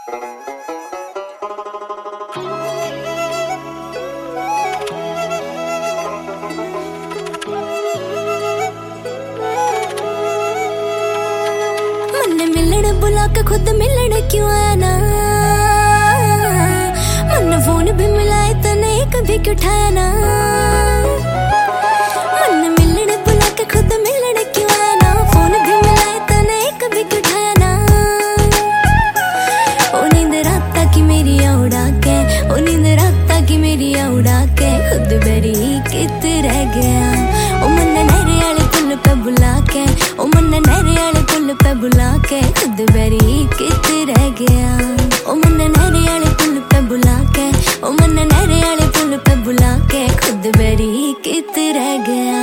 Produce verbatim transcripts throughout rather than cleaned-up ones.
बुला के खुद मिलने क्यों आया ना, मन फोन भी मिलाए तो नहीं कभी क्यों उठाया ना। मन मिलने बुला के खुद मिलने क्यों आया ना, फोन भी मिलाए तो नहीं कभी क्यों उठाया ना। ओ नींद रात की मेरी उड़ा के, ओ नींद रात की मेरी उड़ा के खुद बेरी कित रह गया। ओ मन नहरे वाले पुल पे बुला के, ओ मन नहरे वाले पुल पे बुला के खुद बेरी कित रह गया। ओ मन नहरे वाले पुल पे बुला के, ओ मन नहरे वाले पुल पे बुला के खुद बेरी कित रह गया।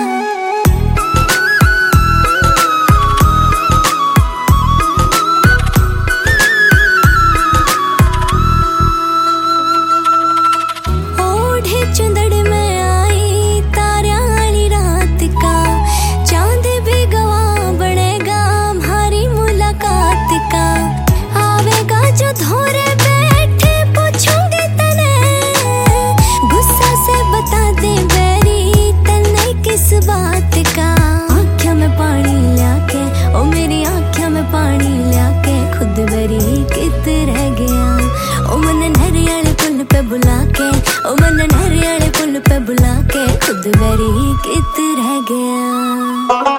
कित रह गया। ओ मन नहरे वाले पुल पे बुला के, ओ मन नहरे वाले पुल पे बुला के खुद बेरी कित रह गया।